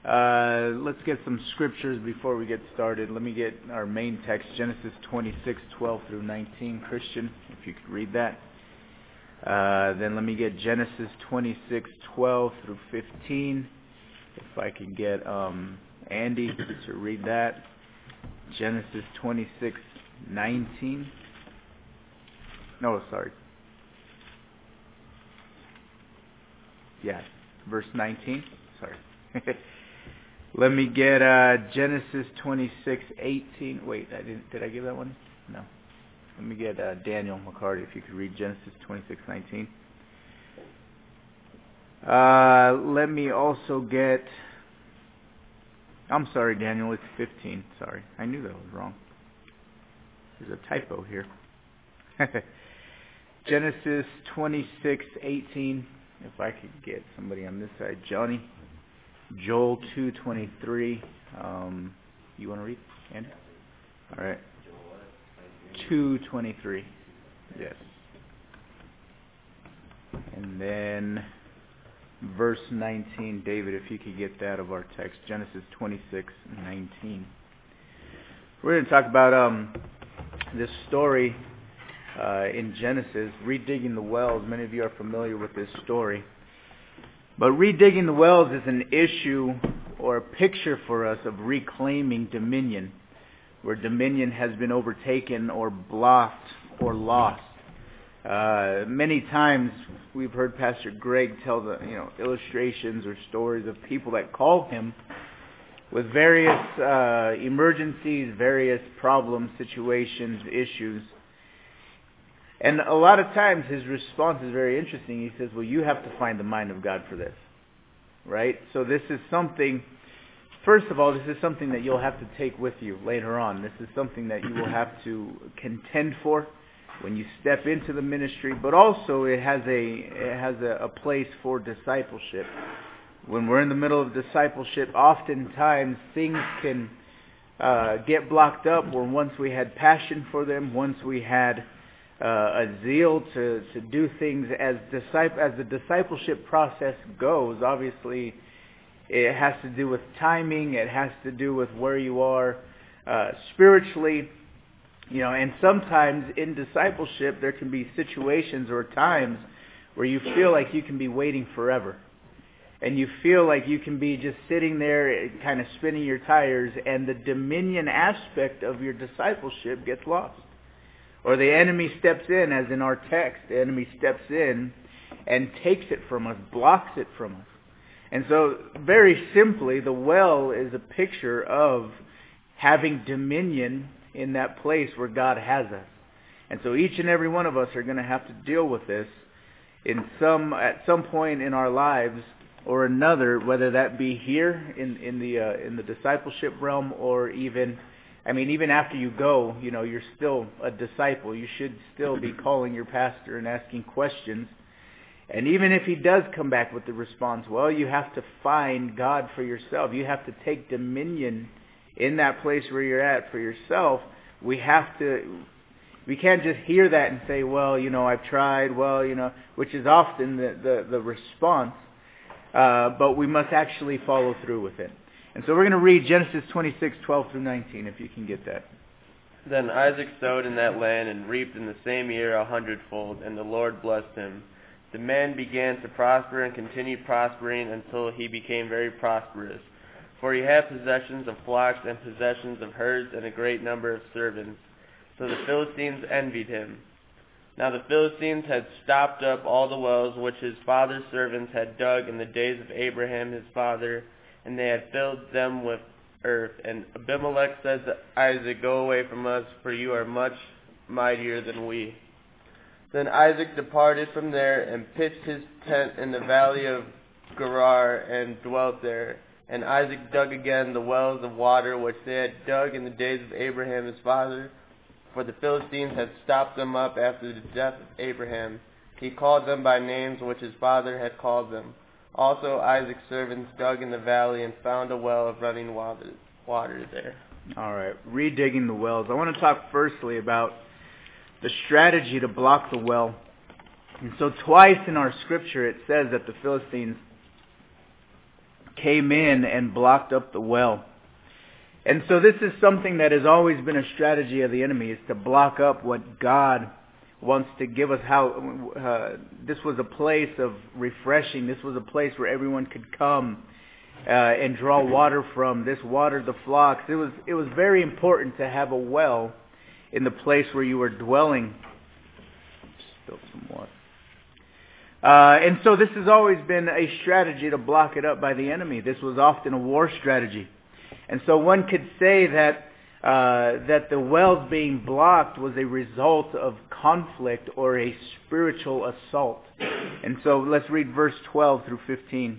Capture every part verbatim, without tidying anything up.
Uh, let's get some scriptures before we get started. Let me get our main text, Genesis twenty-six, twelve through nineteen. Christian, if you could read that. Uh, then let me get Genesis twenty-six, twelve through fifteen. If I can get um, Andy to read that. Genesis twenty-six, nineteen. No, sorry. Yeah, verse nineteen. Sorry. Let me get uh, Genesis twenty-six, eighteen. Wait, I didn't. Did I give that one? No. Let me get uh, Daniel McCarty, if you could read Genesis twenty-six, nineteen. Uh, let me also get... I'm sorry, Daniel, it's fifteen. Sorry, I knew that was wrong. There's a typo here. Genesis twenty-six, eighteen. If I could get somebody on this side. Johnny. Joel two twenty-three. Um, you want to read, Andy? All right. two twenty-three. Yes. And then verse nineteen. David, if you could get that of our text. Genesis twenty-six, nineteen. We're going to talk about um, this story uh, in Genesis, redigging the wells. Many of you are familiar with this story. But redigging the wells is an issue or a picture for us of reclaiming dominion, where dominion has been overtaken or blocked or lost. Uh, many times we've heard Pastor Greg tell the you know illustrations or stories of people that call him with various uh, emergencies, various problems, situations, issues. And a lot of times his response is very interesting. He says, well, you have to find the mind of God for this. Right? So this is something, first of all, this is something that you'll have to take with you later on. This is something that you will have to contend for when you step into the ministry. But also it has a, it has a, a place for discipleship. When we're in the middle of discipleship, oftentimes things can uh, get blocked up where once we had passion for them, once we had Uh, a zeal to, to do things as disciple, as the discipleship process goes. Obviously, it has to do with timing. It has to do with where you are uh, spiritually. You know, and sometimes in discipleship, there can be situations or times where you feel like you can be waiting forever. And you feel like you can be just sitting there kind of spinning your tires, and the dominion aspect of your discipleship gets lost. Or the enemy steps in, as in our text, the enemy steps in and takes it from us, blocks it from us. And so, very simply, the well is a picture of having dominion in that place where God has us. And so each and every one of us are going to have to deal with this in some at some point in our lives or another, whether that be here in, in the uh, in the discipleship realm, or even I mean, even after you go, you know, you're still a disciple. You should still be calling your pastor and asking questions. And even if he does come back with the response, well, you have to find God for yourself. You have to take dominion in that place where you're at for yourself. We have to, we can't just hear that and say, well, you know, I've tried, well, you know, which is often the, the, the response. Uh, but we must actually follow through with it. And so we're going to read Genesis twenty-six, twelve through nineteen, if you can get that. Then Isaac sowed in that land and reaped in the same year a hundredfold, and the Lord blessed him. The man began to prosper and continued prospering until he became very prosperous. For he had possessions of flocks and possessions of herds and a great number of servants. So the Philistines envied him. Now the Philistines had stopped up all the wells which his father's servants had dug in the days of Abraham his father, and they had filled them with earth. And Abimelech said to Isaac, go away from us, for you are much mightier than we. Then Isaac departed from there and pitched his tent in the valley of Gerar and dwelt there. And Isaac dug again the wells of water which they had dug in the days of Abraham his father, for the Philistines had stopped them up after the death of Abraham. He called them by names which his father had called them. Also Isaac's servants dug in the valley and found a well of running water, water there. All right, redigging the wells. I want to talk firstly about the strategy to block the well. And so twice in our scripture it says that the Philistines came in and blocked up the well. And so this is something that has always been a strategy of the enemy, is to block up what God wants to give us. How uh, this was a place of refreshing. This was a place where everyone could come uh, and draw water from. This watered the flocks. It was it was very important to have a well in the place where you were dwelling. Spill some water. Uh, and so this has always been a strategy to block it up by the enemy. This was often a war strategy. And so one could say that uh, that the wells being blocked was a result of conflict or a spiritual assault. And so let's read verse twelve through fifteen.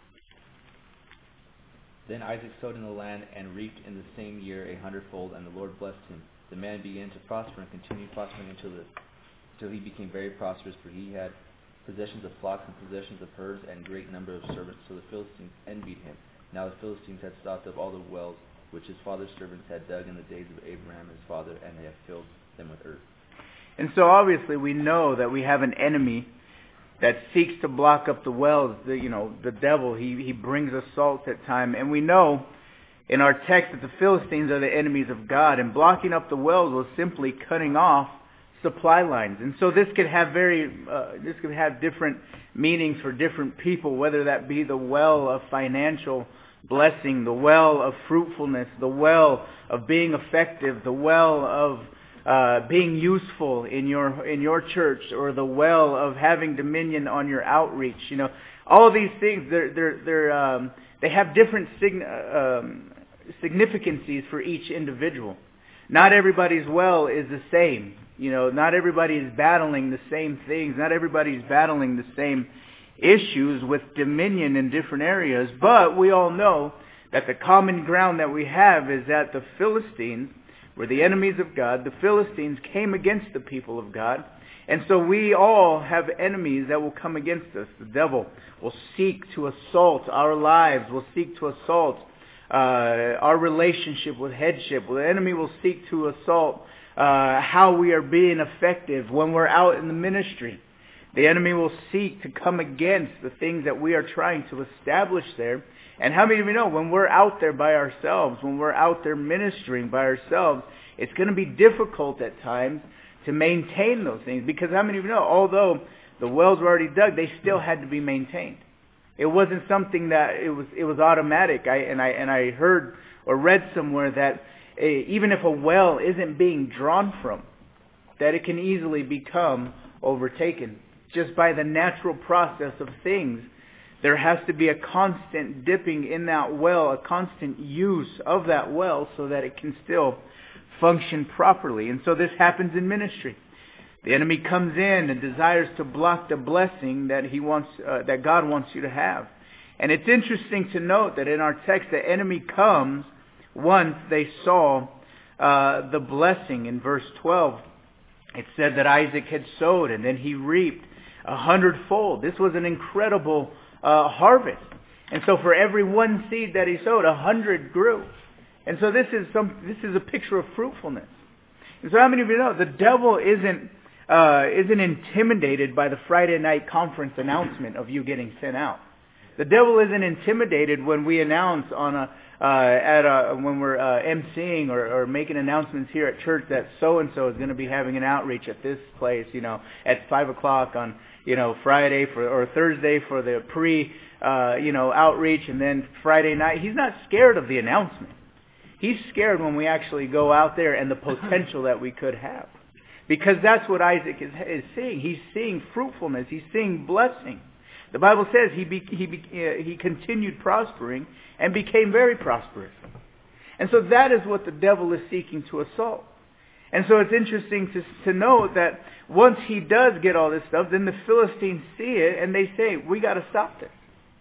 Then Isaac sowed in the land and reaped in the same year a hundredfold, and the Lord blessed him. The man began to prosper and continued prospering until, the, until he became very prosperous, for he had possessions of flocks and possessions of herds and great number of servants. So the Philistines envied him. Now the Philistines had stopped up all the wells which his father's servants had dug in the days of Abraham his father, and they have filled them with earth. And so obviously we know that we have an enemy that seeks to block up the wells. The, you know, the devil, he, he brings assaults at times. And we know in our text that the Philistines are the enemies of God. And blocking up the wells was simply cutting off supply lines. And so this could have very, uh, this could have different meanings for different people, whether that be the well of financial blessing, the well of fruitfulness, the well of being effective, the well of uh, being useful in your in your church, or the well of having dominion on your outreach. You know, all of these things, they're they're they're um, they have different sign- um, significances for each individual. Not everybody's well is the same. You know, not everybody is battling the same things. Not everybody is battling the same issues with dominion in different areas. But we all know that the common ground that we have is that the Philistines were the enemies of God. The Philistines came against the people of God. And so we all have enemies that will come against us. The devil will seek to assault our lives, will seek to assault uh, our relationship with headship. The enemy will seek to assault Uh, how we are being effective when we're out in the ministry. The enemy will seek to come against the things that we are trying to establish there. And how many of you know, when we're out there by ourselves, when we're out there ministering by ourselves, it's going to be difficult at times to maintain those things. Because how many of you know, although the wells were already dug, they still had to be maintained. It wasn't something that it was it was automatic. I and I and I heard or read somewhere that even if a well isn't being drawn from, that it can easily become overtaken. Just by the natural process of things, there has to be a constant dipping in that well, a constant use of that well so that it can still function properly. And so this happens in ministry. The enemy comes in and desires to block the blessing that he wants, uh, that God wants you to have. And it's interesting to note that in our text, the enemy comes once they saw uh, the blessing. In verse twelve, it said that Isaac had sowed and then he reaped a hundredfold. This was an incredible uh, harvest. And so for every one seed that he sowed, a hundred grew. And so this is some. This is a picture of fruitfulness. And so how many of you know the devil isn't uh, isn't intimidated by the Friday night conference announcement of you getting sent out? The devil isn't intimidated when we announce on a uh, at a, when we're uh, emceeing or, or making announcements here at church that so and so is going to be having an outreach at this place, you know, at five o'clock on you know Friday for or Thursday for the pre uh, you know outreach, and then Friday night. He's not scared of the announcement. He's scared when we actually go out there and the potential that we could have, because that's what Isaac is, is seeing. He's seeing fruitfulness. He's seeing blessing. The Bible says he be, he be, uh, he continued prospering and became very prosperous. And so that is what the devil is seeking to assault. And so it's interesting to, to note that once he does get all this stuff, then the Philistines see it and they say, we got to stop this.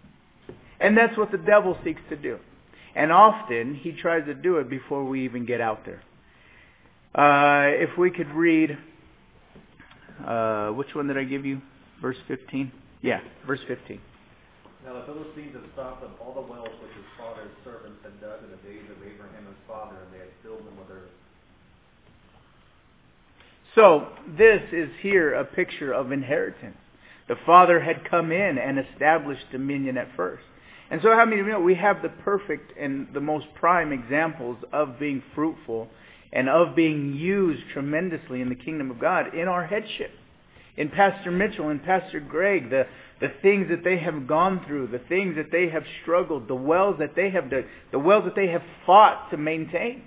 And that's what the devil seeks to do. And often he tries to do it before we even get out there. Uh, if we could read, uh, which one did I give you? Verse fifteen? Yeah, verse fifteen. Now the Philistines had stopped up all the wells which his father's servants had dug in the days of Abraham his father, and they had filled them with earth. So this is here a picture of inheritance. The father had come in and established dominion at first. And so how many of you know we have the perfect and the most prime examples of being fruitful and of being used tremendously in the kingdom of God in our headship. In Pastor Mitchell and Pastor Greg, the, the things that they have gone through, the things that they have struggled, the wells that they have done, the wells that they have fought to maintain.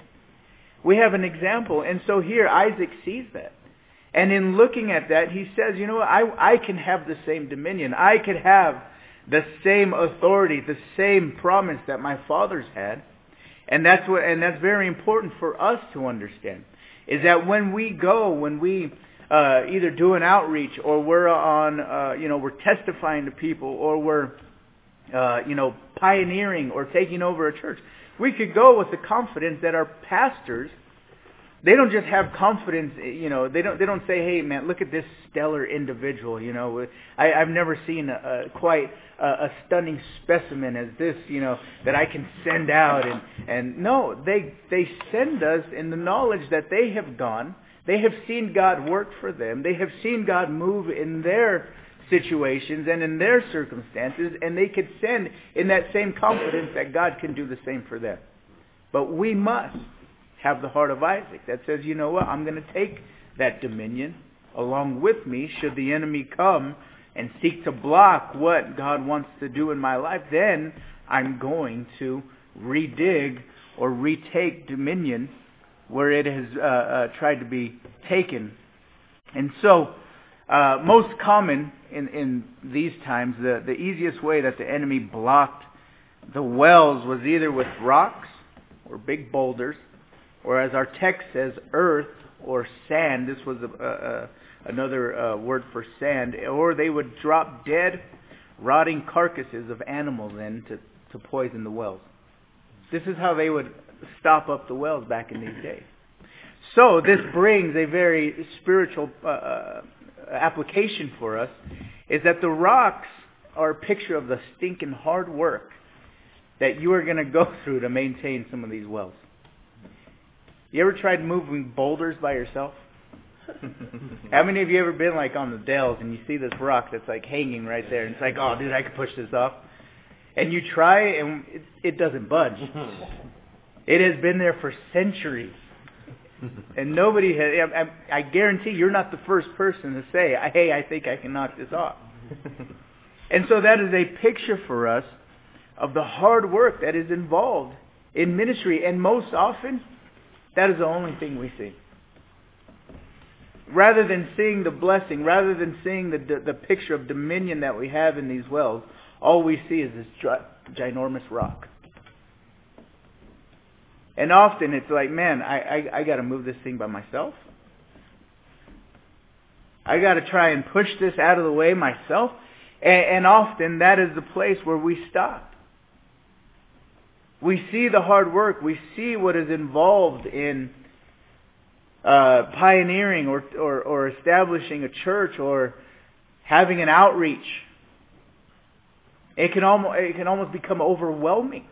We have an example. And so here Isaac sees that. And in looking at that, he says, you know what, I, I can have the same dominion. I could have the same authority, the same promise that my fathers had. And that's what, and that's very important for us to understand, is that when we go, when we uh, either do an outreach, or we're on, uh, you know, we're testifying to people, or we're, uh, you know, pioneering or taking over a church, we could go with the confidence that our pastors, they don't just have confidence, you know, they don't they don't say, hey man, look at this stellar individual, you know, I, I've never seen a, a quite a, a stunning specimen as this, you know, that I can send out. And, and no, they they send us in the knowledge that they have gone, they have seen God work for them, they have seen God move in their situations and in their circumstances, and they could send in that same confidence that God can do the same for them. But we must have the heart of Isaac that says, you know what, I'm going to take that dominion along with me. Should the enemy come and seek to block what God wants to do in my life, then I'm going to redig or retake dominion where it has uh, uh, tried to be taken. And so, uh, most common in, in these times, the, the easiest way that the enemy blocked the wells was either with rocks or big boulders, or as our text says, earth or sand. This was a, a, another uh, word for sand. Or they would drop dead, rotting carcasses of animals in to, to poison the wells. This is how they would stop up the wells back in these days. So this brings a very spiritual uh, application for us, is that the rocks are a picture of the stinking hard work that you are going to go through to maintain some of these wells. You ever tried moving boulders by yourself? How many of you ever been like on the Dells and you see this rock that's like hanging right there, and it's like, oh dude, I could push this off. And you try and it, it doesn't budge. It has been there for centuries. And nobody has, I, I guarantee you're not the first person to say, hey, I think I can knock this off. And so that is a picture for us of the hard work that is involved in ministry. And most often, that is the only thing we see. Rather than seeing the blessing, rather than seeing the, the, the picture of dominion that we have in these wells, all we see is this gi- ginormous rock. And often it's like, man, I, I, I got to move this thing by myself. I got to try and push this out of the way myself. And, and often that is the place where we stop. We see the hard work. We see what is involved in uh, pioneering or, or, or establishing a church or having an outreach. It can almost, it can almost become overwhelming.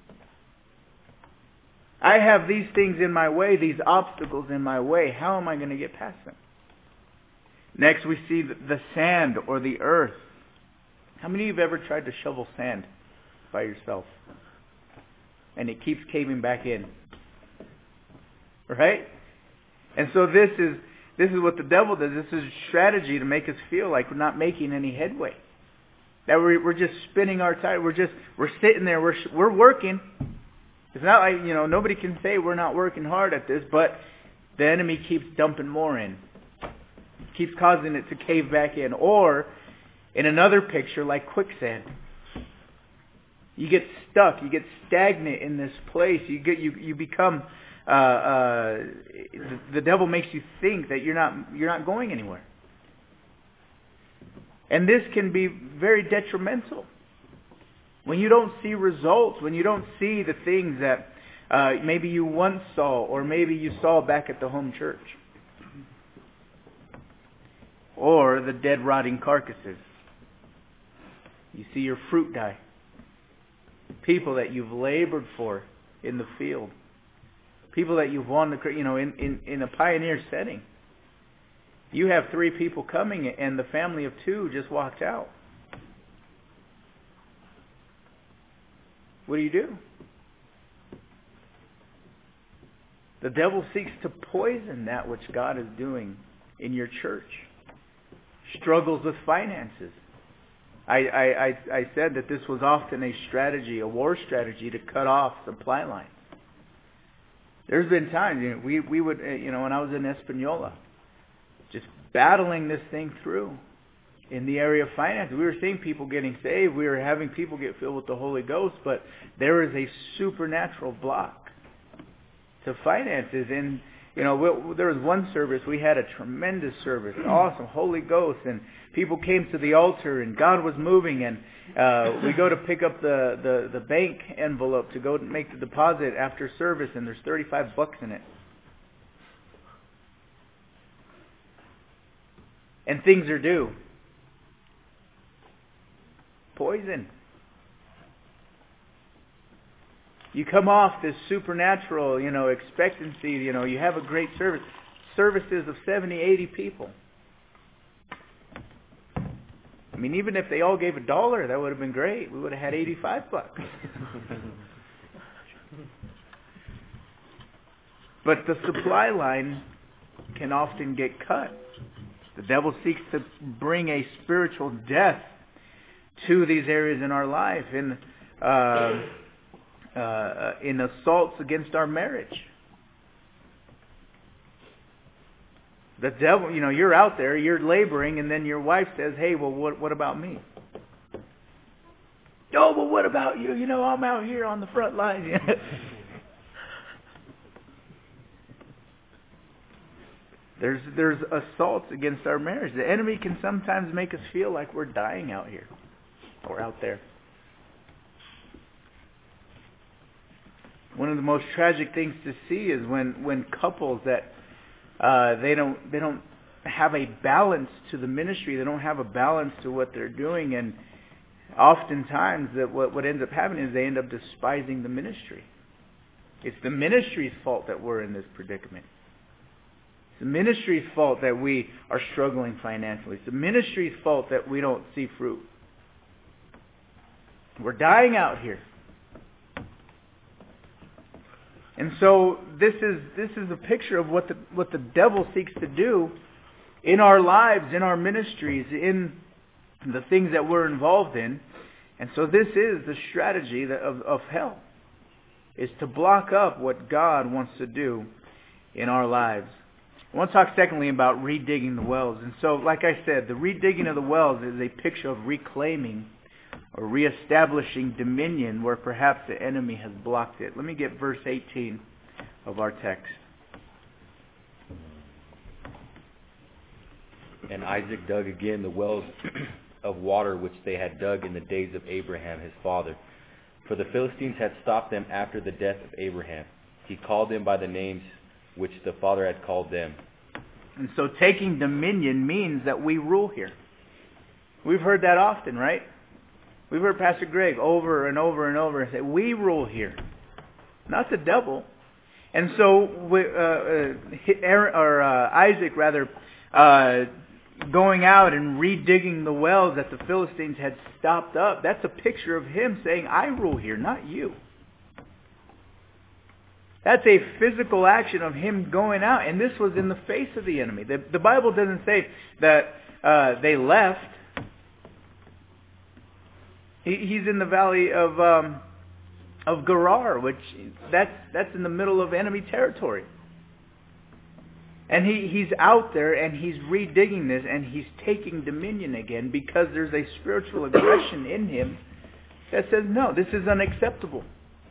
I have these things in my way, these obstacles in my way. How am I going to get past them? Next, we see the sand or the earth. How many of you have ever tried to shovel sand by yourself? And it keeps caving back in. Right? And so this is this is what the devil does. This is a strategy to make us feel like we're not making any headway. That we're, we're just spinning our tire. We're just we're sitting there. We're we're working. It's not like, you know, nobody can say we're not working hard at this, but the enemy keeps dumping more in. Keeps causing it to cave back in. Or in another picture, like quicksand. You get stuck. You get stagnant in this place. You get you you become. Uh, uh, the, the devil makes you think that you're not you're not going anywhere, and this can be very detrimental when you don't see results. When you don't see the things that uh, maybe you once saw, or maybe you saw back at the home church, or the dead, rotting carcasses. You see your fruit die. People that you've labored for in the field. People that you've won, the, you know, in, in, in a pioneer setting. You have three people coming and the family of two just walked out. what do you do? The devil seeks to poison that which God is doing in your church. Struggles with finances. I, I, I, I said that this was often a strategy, a war strategy to cut off supply lines. There's been times, you know, we, we would, you know, when I was in Espanola, just battling this thing through in the area of finance. We were seeing people getting saved. We were having people get filled with the Holy Ghost, but there is a supernatural block to finances. And, you know, we, there was one service, we had a tremendous service, awesome, Holy Ghost, and people came to the altar, and God was moving, and uh, we go to pick up the, the, the bank envelope to go make the deposit after service, and there's thirty-five bucks in it. And things are due. Poison. You come off this supernatural, you know, expectancy, you know, you have a great service. Services of seventy, eighty people. I mean, even if they all gave a dollar, that would have been great. We would have had eighty-five bucks. But the supply line can often get cut. The devil seeks to bring a spiritual death to these areas in our life, in uh, uh, in assaults against our marriage. The devil, you know, you're out there, you're laboring, and then your wife says, "Hey, well, what what about me?" "Oh, well, what about you? You know, I'm out here on the front lines." There's there's assaults against our marriage. The enemy can sometimes make us feel like we're dying out here or out there. One of the most tragic things to see is when, when couples that uh, they don't they don't have a balance to the ministry. They don't have a balance to what they're doing, and oftentimes that what what ends up happening is they end up despising the ministry. It's the ministry's fault that we're in this predicament. It's the ministry's fault that we are struggling financially. It's the ministry's fault that we don't see fruit. We're dying out here. And so this is this is a picture of what the what the devil seeks to do in our lives, in our ministries, in the things that we're involved in. And so this is the strategy of, of hell, is to block up what God wants to do in our lives. I want to talk secondly about redigging the wells. And so, like I said, the redigging of the wells is a picture of reclaiming or reestablishing dominion where perhaps the enemy has blocked it. Let me get verse eighteen of our text. And Isaac dug again the wells of water which they had dug in the days of Abraham his father. For the Philistines had stopped them after the death of Abraham. He called them by the names which the father had called them. And so taking dominion means that we rule here. We've heard that often, right? We've heard Pastor Greg over and over and over say, we rule here, not the devil. And so we, uh, uh, Aaron, or uh, Isaac, rather, uh, going out and redigging the wells that the Philistines had stopped up, that's a picture of him saying, I rule here, not you. That's a physical action of him going out, and this was in the face of the enemy. The, the Bible doesn't say that uh, they left. He, he's in the valley of um, of Gerar, which that's that's in the middle of enemy territory. And he, he's out there and he's redigging this and he's taking dominion again because there's a spiritual aggression in him that says, no, this is unacceptable.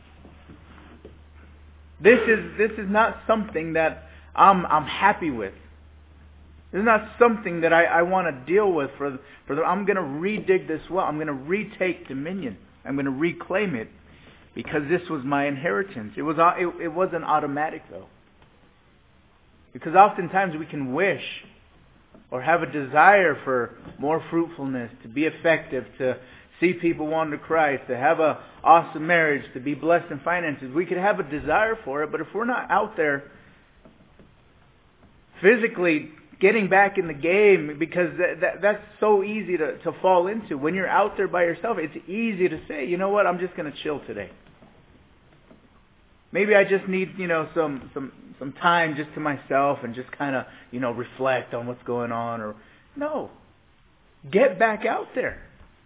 This is this is not something that I'm I'm happy with. This is not something that I, I want to deal with. For for the, I'm going to redig this well. I'm going to retake dominion. I'm going to reclaim it because this was my inheritance. It was it, it wasn't automatic though. Because oftentimes we can wish or have a desire for more fruitfulness, to be effective, to see people won to Christ, to have an awesome marriage, to be blessed in finances. We could have a desire for it, but if we're not out there physically getting back in the game, because that, that, that's so easy to, to fall into. When you're out there by yourself, it's easy to say, you know what, I'm just going to chill today. Maybe I just need, you know, some some some time just to myself and just kind of, you know, reflect on what's going on. Or no, get back out there.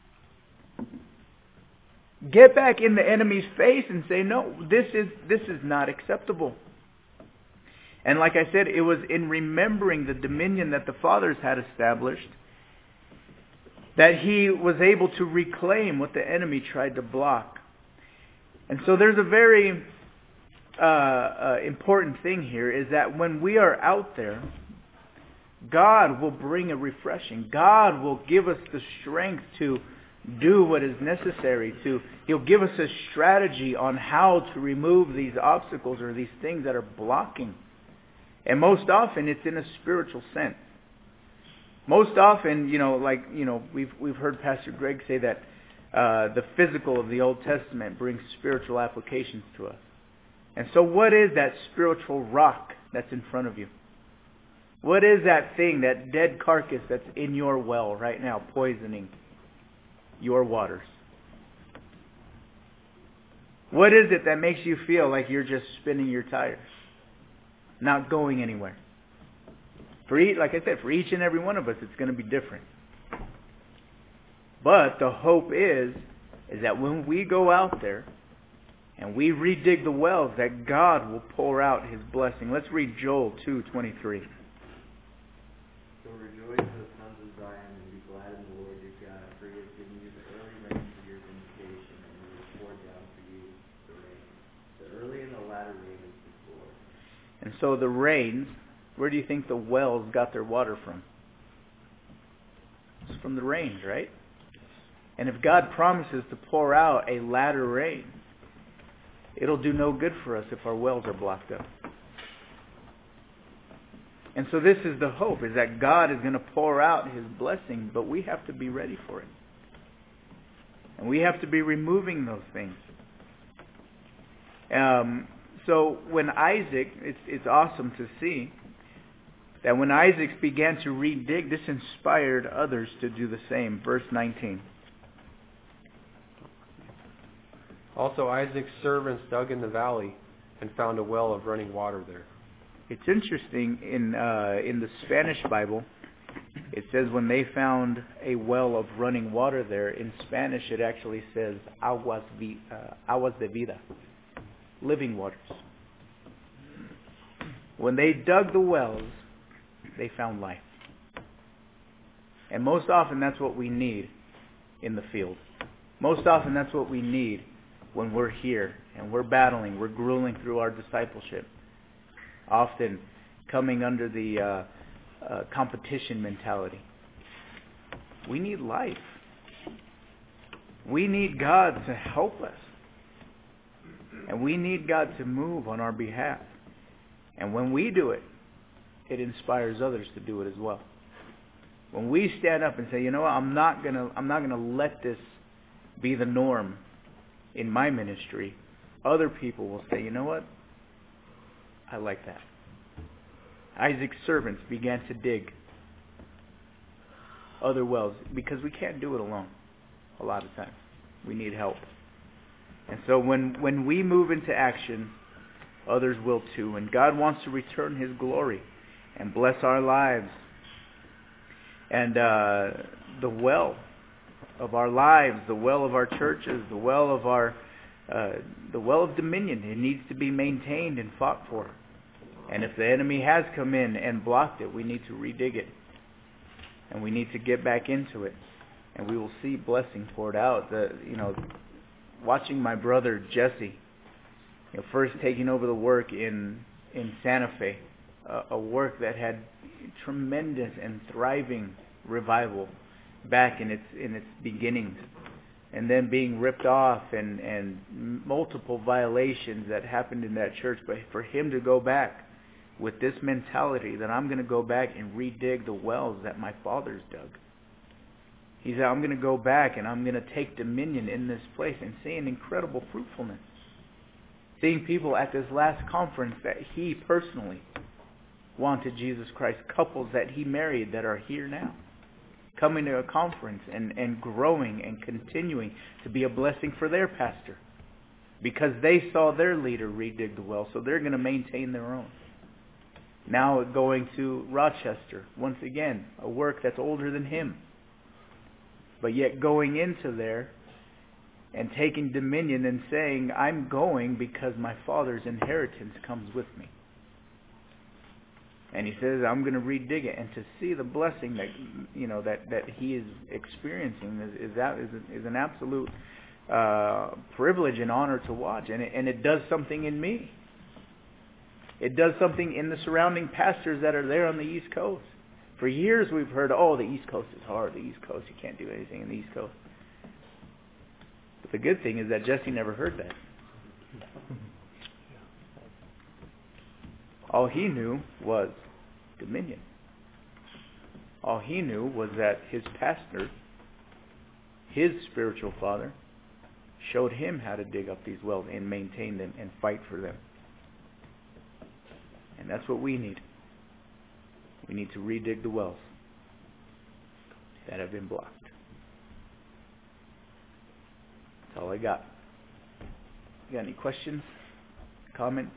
Get back in the enemy's face and say, no, this is this is not acceptable. And like I said, it was in remembering the dominion that the fathers had established that he was able to reclaim what the enemy tried to block. And so there's a very uh, uh, important thing here, is that when we are out there, God will bring a refreshing. God will give us the strength to do what is necessary. To He'll give us a strategy on how to remove these obstacles or these things that are blocking. And most often it's in a spiritual sense. Most often, you know, like, you know, we've we've heard Pastor Greg say that uh, the physical of the Old Testament brings spiritual applications to us. And so what is that spiritual rock that's in front of you? What is that thing, that dead carcass that's in your well right now, poisoning your waters? What is it that makes you feel like you're just spinning your tires, not going anywhere? For each, like I said, for each and every one of us, it's going to be different. But the hope is, is that when we go out there and we redig the wells, that God will pour out His blessing. Let's read Joel two twenty-three. So rejoice, O sons of Zion, and be glad in the Lord your God, for He has given you the early rain for your vindication, and He has poured down for you the rain. The early and the latter rain is before. And so the rains, where do you think the wells got their water from? It's from the rains, right? And if God promises to pour out a latter rain, it'll do no good for us if our wells are blocked up. And so this is the hope, is that God is going to pour out His blessing, but we have to be ready for it. And we have to be removing those things. Um, so when Isaac, it's, it's awesome to see that when Isaac began to redig, this inspired others to do the same. Verse nineteen. Also Isaac's servants dug in the valley and found a well of running water there. It's interesting, in uh, in the Spanish Bible, it says when they found a well of running water there, in Spanish it actually says aguas, vi, uh, aguas de vida, living waters. When they dug the wells, they found life. And most often that's what we need in the field. Most often that's what we need when we're here and we're battling, we're grueling through our discipleship. Often coming under the uh, uh, competition mentality. We need life. We need God to help us. And we need God to move on our behalf. And when we do it, it inspires others to do it as well. When we stand up and say, you know what, I'm not gonna I'm not gonna let this be the norm in my ministry, other people will say, you know what? I like that. Isaac's servants began to dig other wells because we can't do it alone a lot of times. We need help. And so when, when we move into action, others will too. And God wants to return His glory and bless our lives. And uh, the well of our lives, the well of our churches, the well of our uh, the well of dominion, it needs to be maintained and fought for. And if the enemy has come in and blocked it, we need to redig it. And we need to get back into it. And we will see blessing poured out. The, you know, watching my brother Jesse, you know, first taking over the work in in Santa Fe, uh, a work that had tremendous and thriving revival back in its in its beginnings, and then being ripped off and and multiple violations that happened in that church. But for him to go back with this mentality that I'm going to go back and redig the wells that my fathers dug. He said, I'm going to go back and I'm going to take dominion in this place, and seeing incredible fruitfulness. Seeing people at this last conference that he personally wanted Jesus Christ, couples that he married that are here now, coming to a conference and, and growing and continuing to be a blessing for their pastor. because they saw their leader redig the well, so they're going to maintain their own. Now going to Rochester, once again, a work that's older than him. But yet going into there and taking dominion and saying, I'm going because my father's inheritance comes with me. And he says, I'm going to redig it. And to see the blessing that you know that, that he is experiencing is is, that, is, is an absolute uh, privilege and honor to watch. And it, and it does something in me. It does something in the surrounding pastors that are there on the East Coast. For years we've heard, oh, the East Coast is hard. The East Coast, you can't do anything in the East Coast. But the good thing is that Jesse never heard that. All he knew was dominion. All he knew was that his pastor, his spiritual father, showed him how to dig up these wells and maintain them and fight for them. And that's what we need. We need to redig the wells that have been blocked. That's all I got. You got any questions? Comments?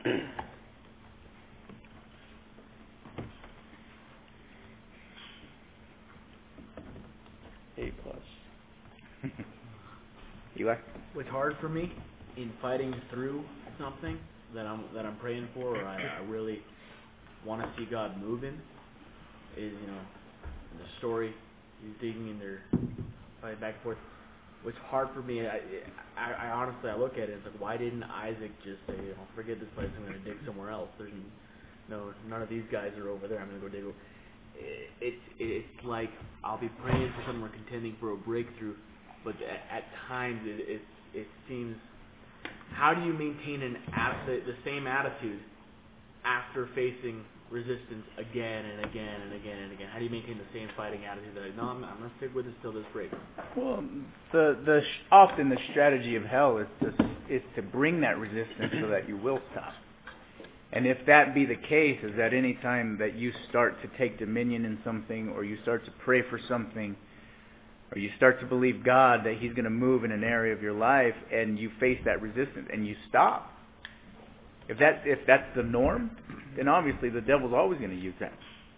A plus. Eli? What's hard for me in fighting through something that I'm that I'm praying for, or I, I really want to see God moving, is you know the story he's digging in there, fighting back and forth. What's hard for me, I, I, I honestly I look at it, it's like, why didn't Isaac just say, oh, forget this place, I'm going to dig somewhere else? There's no none of these guys are over there. I'm going to go dig. It's it's like I'll be praying for something, we're contending for a breakthrough, but at, at times it, it it seems, how do you maintain an the, the same attitude after facing resistance again and again and again and again? How do you maintain the same fighting attitude? That like, no, I'm, I'm going to stick with this till this breaks. Well, the the often the strategy of hell is to is to bring that resistance so that you will stop. And if that be the case, is that any time that you start to take dominion in something, or you start to pray for something, or you start to believe God that He's going to move in an area of your life, and you face that resistance and you stop, if that if that's the norm, then obviously the devil's always going to use that.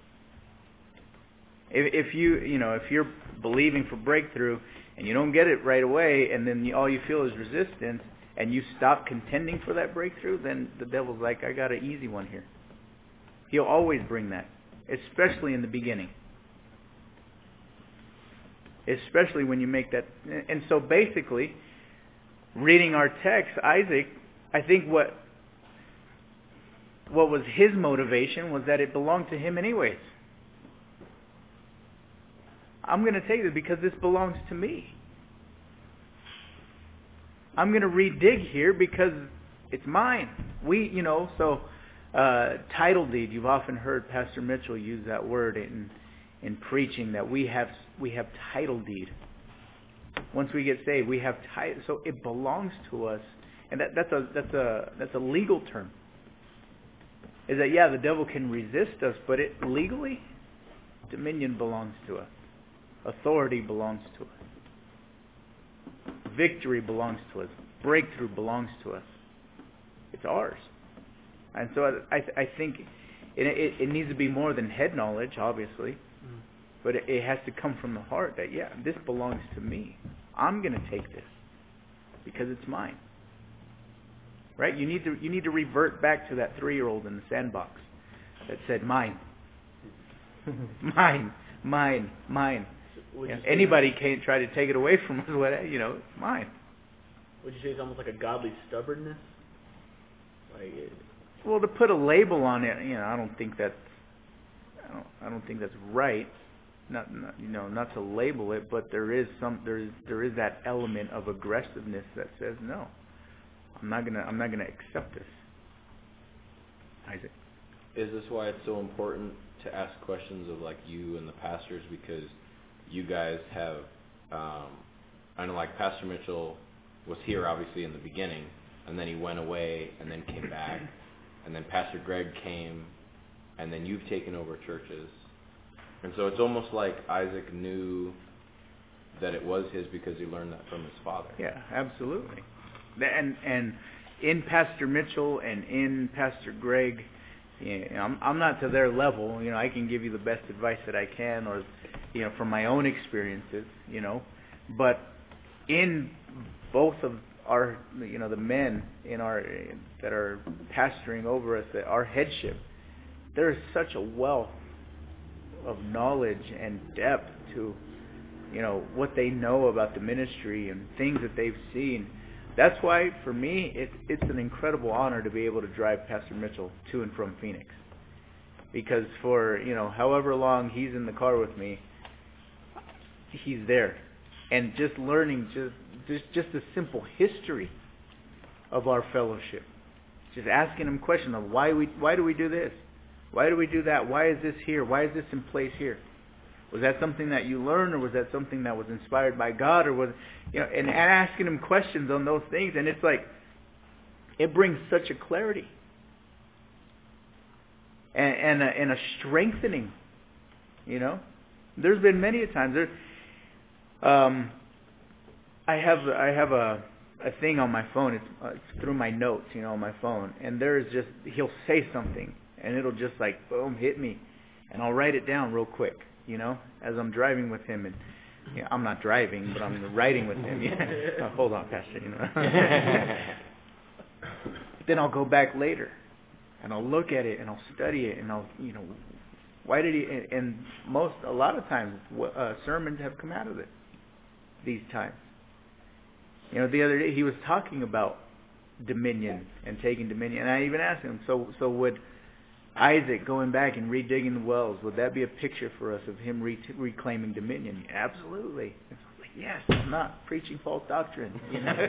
If, if you you know if you're believing for breakthrough and you don't get it right away, and then you, all you feel is resistance, and you stop contending for that breakthrough, then the devil's like, I got an easy one here. He'll always bring that, especially in the beginning. Especially when you make that. And so basically, reading our text, Isaac, I think what what was his motivation was that it belonged to him anyways. I'm going to take this because this belongs to me. I'm going to redig here because it's mine. We, you know, so uh, title deed. You've often heard Pastor Mitchell use that word in in preaching, that we have we have title deed. Once we get saved, we have title. So it belongs to us, and that, that's a that's a that's a legal term. Is that yeah, the devil can resist us, but it legally, dominion belongs to us. Authority belongs to us. Victory belongs to us. Breakthrough belongs to us. It's ours. And so I, I think it, it, it needs to be more than head knowledge, obviously. Mm. But it, it has to come from the heart that, yeah, this belongs to me. I'm going to take this because it's mine. Right? You need to you need to revert back to that three-year-old in the sandbox that said, mine. mine. Mine. Mine. Yeah, anybody can't try to take it away from us. You know, it's mine. Would you say it's almost like a godly stubbornness? Like, it, well, to put a label on it, you know, I don't think that's, I don't, I don't think that's right. Not, not, you know, not to label it, but there is some, there is, there is that element of aggressiveness that says, no, I'm not gonna, I'm not gonna accept this. Isaac, is this why it's so important to ask questions of like you and the pastors, because you guys have, um, I know like Pastor Mitchell was here obviously in the beginning, and then he went away and then came back, and then Pastor Greg came, and then you've taken over churches. And so it's almost like Isaac knew that it was his because he learned that from his father. Yeah, absolutely. And and in Pastor Mitchell and in Pastor Greg, you know, I'm I'm not to their level. You know, I can give you the best advice that I can, or you know, from my own experiences. You know, but in both of our, you know, the men in our that are pastoring over us, that our headship, there is such a wealth of knowledge and depth to, you know, what they know about the ministry and things that they've seen. That's why, for me, it, it's an incredible honor to be able to drive Pastor Mitchell to and from Phoenix. Because for, you know, however long he's in the car with me, he's there. And just learning just just, just the simple history of our fellowship. Just asking him questions of why we why do we do this? Why do we do that? Why is this here? Why is this in place here? Was that something that you learned, or was that something that was inspired by God, or was, you know, and asking him questions on those things, and it's like, it brings such a clarity and and a, and a strengthening. You know, there's been many a times there. Um, I have I have a a thing on my phone. It's, uh, it's through my notes, you know, on my phone, and there is just he'll say something, and it'll just like boom hit me, and I'll write it down real quick. You know, as I'm driving with him, and you know, I'm not driving, but I'm riding with him. Yeah. Oh, hold on, Pastor. You know. Then I'll go back later, and I'll look at it, and I'll study it, and I'll, you know, why did he? And, and most, a lot of times, uh, sermons have come out of it. These times, you know, the other day he was talking about dominion and taking dominion, and I even asked him, so, so would Isaac going back and redigging the wells, would that be a picture for us of him re- reclaiming dominion? Absolutely. It's like, yes, I'm not preaching false doctrine. You know?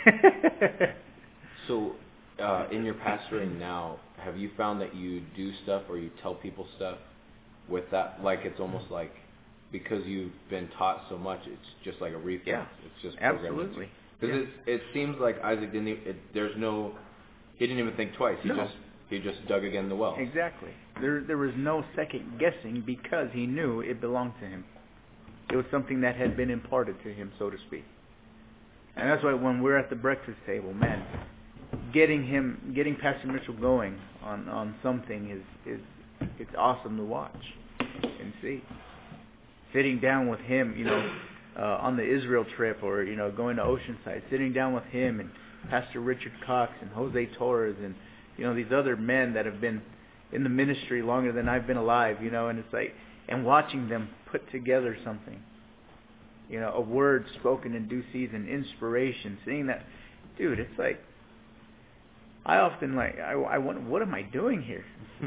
So, uh, in your pastoring now, have you found that you do stuff or you tell people stuff with that? Like, it's almost like because you've been taught so much, it's just like a reflex. Yeah, it's just absolutely. Because yeah. it, it seems like Isaac didn't. Even, it, there's no. He didn't even think twice. He no. just. He just dug again the well. Exactly. There there was no second guessing because he knew it belonged to him. It was something that had been imparted to him, so to speak. And that's why when we're at the breakfast table, man, getting him, getting Pastor Mitchell going on, on something is, is it's awesome to watch and see. Sitting down with him, you know, uh, on the Israel trip, or you know, going to Oceanside, sitting down with him and Pastor Richard Cox and Jose Torres and you know, these other men that have been in the ministry longer than I've been alive, you know, and it's like, and watching them put together something, you know, a word spoken in due season, inspiration, seeing that, dude, it's like, I often like, I, I wonder, what am I doing here?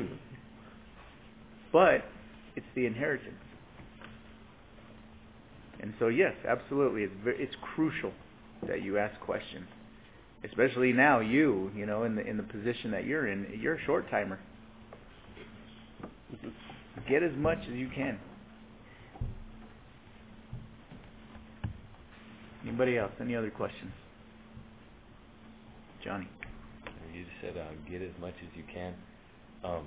But it's the inheritance. And so, yes, absolutely, it's very, it's crucial that you ask questions. Especially now, you, you know, in the in the position that you're in, you're a short timer. Get as much as you can. Anybody else? Any other questions? Johnny. You just said uh, get as much as you can. Um,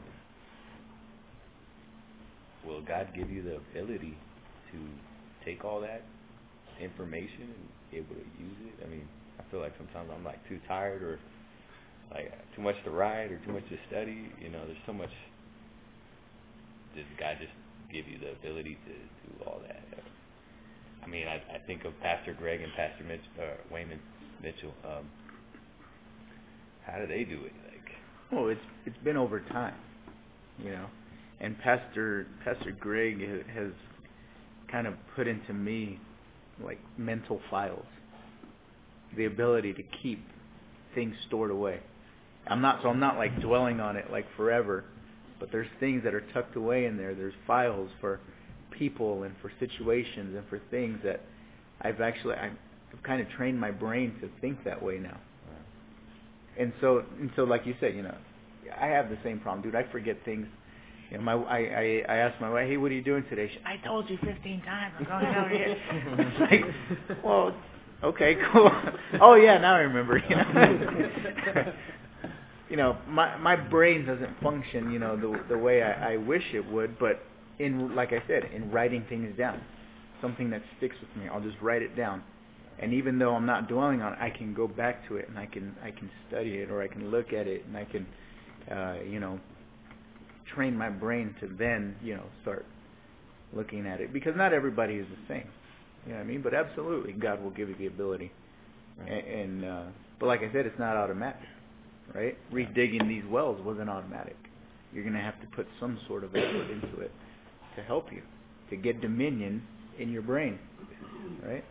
will God give you the ability to take all that information and be able to use it? I mean, I feel like sometimes I'm like too tired, or like too much to write, or too much to study. You know, there's so much. Does God just give you the ability to do all that? I mean, I, I think of Pastor Greg and Pastor Mitch, uh, Wayman Mitchell. Um, how do they do it? Like, well, it's it's been over time, you know, and Pastor Pastor Greg has kind of put into me like mental files. The ability to keep things stored away. I'm not so I'm not like dwelling on it like forever, but there's things that are tucked away in there. There's files for people and for situations and for things that I've actually I've kind of trained my brain to think that way now. And so and so like you said, you know, I have the same problem, dude. I forget things. You know, my I I, I asked my wife, hey, what are you doing today? She, I told you fifteen times. I'm going over here. It's like, well. Okay, cool. Oh yeah, now I remember. You know, you know, my my brain doesn't function, you know, the the way I, I wish it would. But in, like I said, in writing things down, something that sticks with me, I'll just write it down, And even though I'm not dwelling on it, I can go back to it and I can I can study it, or I can look at it and I can, uh, you know, train my brain to then, you know, start looking at it. Because not everybody is the same. You know what I mean? But absolutely, God will give you the ability. Right. And, and uh, but like I said, it's not automatic, right? Redigging these wells wasn't automatic. You're going to have to put some sort of effort into it to help you, to get dominion in your brain, right?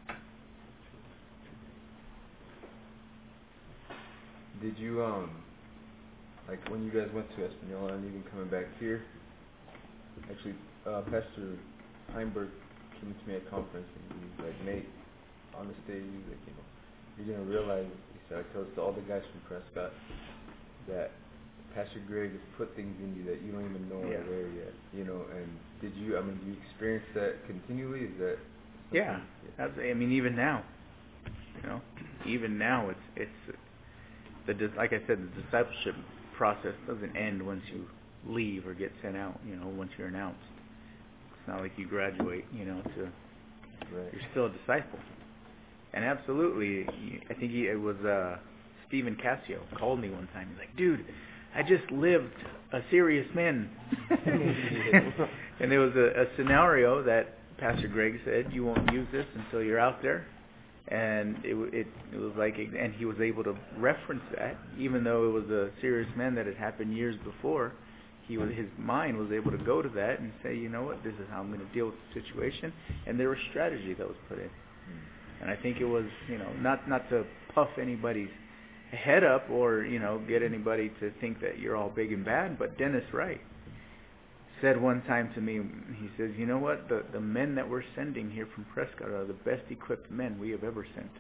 Did you, um, like when you guys went to Espanola and even coming back here, actually, uh, Pastor Heinberg came to me at a conference and he was like, Nate, on the stage, he was like, you know, you're going to realize, he said, I told to all the guys from Prescott that Pastor Greg has put things in you that you don't even know yeah. are there yet, you know, and did you, I mean, do you experience that continually? Is that Yeah, that's, I mean, even now, you know, even now, it's, it's, the like I said, the discipleship process doesn't end once you leave or get sent out, you know, once you're announced. It's not like you graduate, you know, to, right. You're still a disciple. And absolutely, I think he, it was uh, Stephen Cassio called me one time. He's like, dude, I just lived a serious man. And there was a, a scenario that Pastor Greg said, you won't use this until you're out there. And it, it, it was like, and he was able to reference that, even though it was a serious man that had happened years before. He was, his mind was able to go to that and say, you know what, this is how I'm going to deal with the situation. And there was strategy that was put in. And I think it was, you know, not not to puff anybody's head up or, you know, get anybody to think that you're all big and bad, but Dennis Wright said one time to me, he says, you know what, the, the men that we're sending here from Prescott are the best equipped men we have ever sent.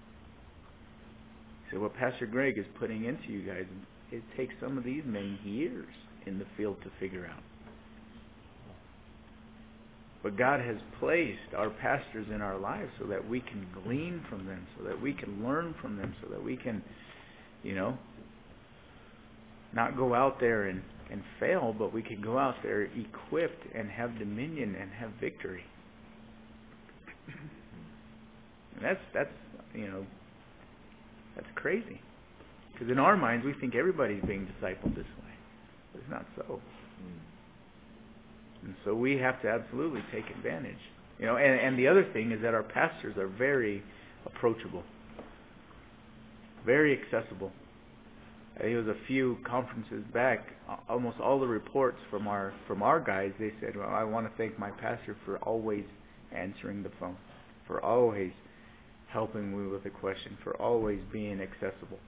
So what Pastor Greg is putting into you guys, it takes some of these men years in the field to figure out. But God has placed our pastors in our lives so that we can glean from them, so that we can learn from them, so that we can, you know, not go out there and, and fail, but we can go out there equipped and have dominion and have victory. And that's, that's you know, that's crazy. Because in our minds, we think everybody's being discipled this way. But it's not so. And so we have to absolutely take advantage. You know, and, and the other thing is that our pastors are very approachable, very accessible. It was a few conferences back, almost all the reports from our from our guys, they said, well, I want to thank my pastor for always answering the phone, for always helping me with a question, for always being accessible.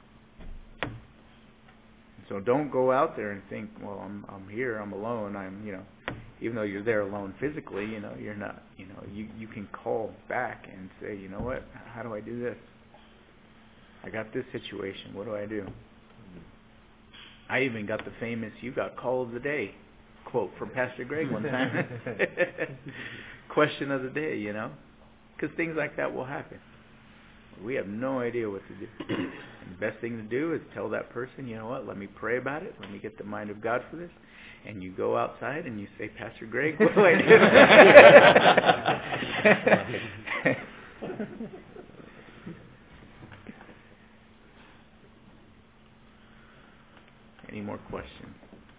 So don't go out there and think, well, I'm I'm here, I'm alone, I'm, you know, even though you're there alone physically, you know, you're not, you know, you, you can call back and say, you know what, how do I do this? I got this situation, what do I do? I even got the famous, you got call of the day quote from Pastor Greg one time. Question of the day, you know, because things like that will happen. We have no idea what to do. And the best thing to do is tell that person, you know what, let me pray about it. Let me get the mind of God for this. And you go outside and you say, Pastor Greg, what do I do? Any more questions?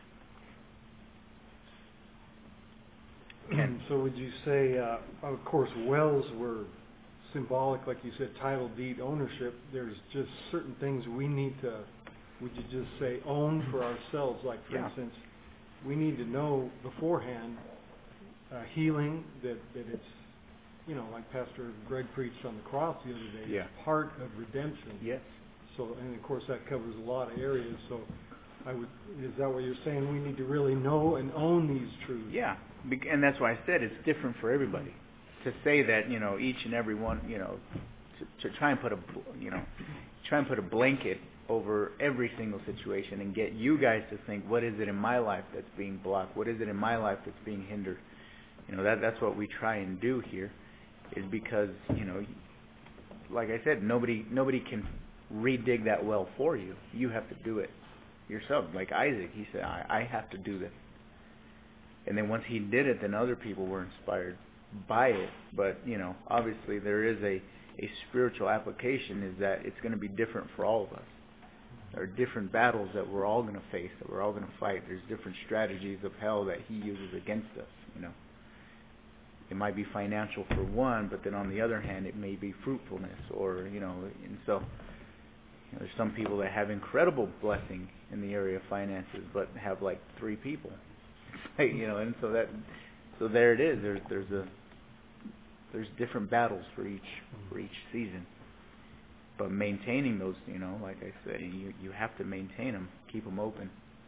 And so would you say, uh, of course, wells were symbolic, like you said, title deed ownership. There's just certain things we need to, would you just say, own for ourselves? Like, for yeah. instance, we need to know beforehand uh, healing, that, that it's, you know, like Pastor Greg preached on the cross the other day, yeah. it's part of redemption. Yes. So, and of course that covers a lot of areas. So I would, is that what you're saying? We need to really know and own these truths. Yeah, and that's why I said it's different for everybody. To say that, you know, each and every one, you know, to, to try and put a, you know, try and put a blanket over every single situation and get you guys to think, what is it in my life that's being blocked? What is it in my life that's being hindered? You know, that that's what we try and do here, is because, you know, like I said, nobody nobody can redig that well for you. You have to do it yourself. Like Isaac, he said, I, I have to do this. And then once he did it, then other people were inspired by it. But, you know, obviously there is a a spiritual application is that it's going to be different for all of us. There are different battles that we're all going to face, that we're all going to fight. There's different strategies of hell that he uses against us, you know. It might be financial for one, but then on the other hand, it may be fruitfulness, or, you know, and so you know, there's some people that have incredible blessing in the area of finances, but have like three people, you know, and so that, so there it is. There's there's a there's different battles for each for each season, but maintaining those, you know, like I said, you you have to maintain them, keep them open.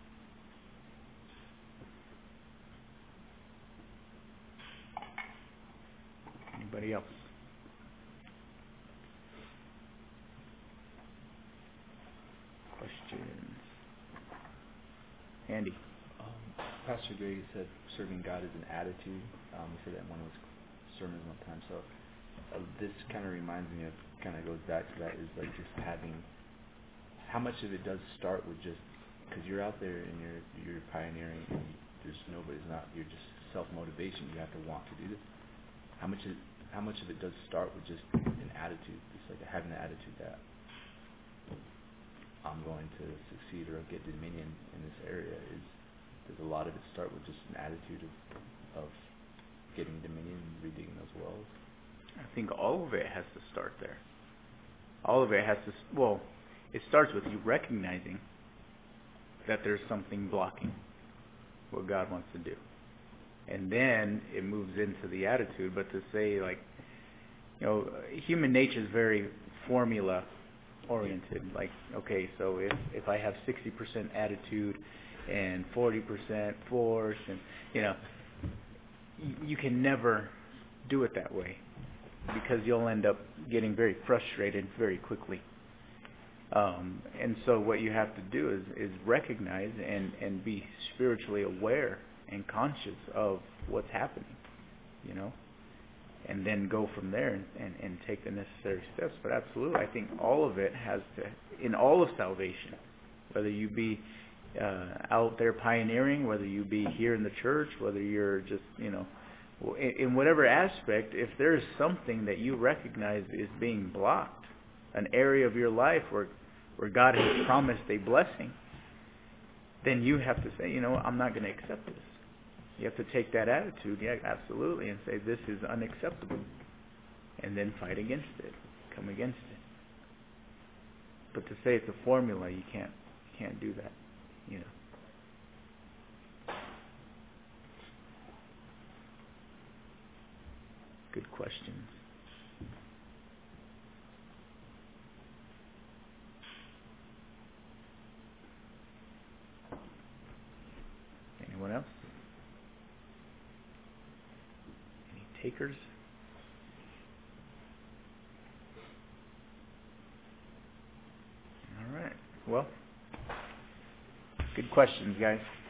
Anybody else? Questions? Andy. Um, Pastor Grady said serving God is an attitude. Um, he said that in one of his sermons one time. So uh, this kind of reminds me of, kind of goes back to that, is like just having, how much of it does start with just, because you're out there and you're you're pioneering, and there's nobody's not, you're just self-motivation. You have to want to do this. How much is How much of it does start with just an attitude, just like having the attitude that I'm going to succeed or get dominion in this area? Is does a lot of it start with just an attitude of of getting dominion and redigging those wells? I think all of it has to start there. All of it has to, well, it starts with you recognizing that there's something blocking what God wants to do. And then it moves into the attitude. But to say, like, you know, human nature is very formula oriented. Like, okay, so if, if I have sixty percent attitude and forty percent force, and, you know, you, you can never do it that way, because you'll end up getting very frustrated very quickly. Um, and so what you have to do is, is recognize and, and be spiritually aware and conscious of what's happening, you know, and then go from there and, and, and take the necessary steps. But absolutely, I think all of it has to, in all of salvation, whether you be uh, out there pioneering, whether you be here in the church, whether you're just, you know, in, in whatever aspect, if there's something that you recognize is being blocked, an area of your life where, where God has promised a blessing, then you have to say, you know, I'm not going to accept this. You have to take that attitude, yeah, absolutely, and say, this is unacceptable. And then fight against it. Come against it. But to say it's a formula, you can't you can't do that. You know. Good questions. Anyone else? Takers? All right. Well, good questions, guys.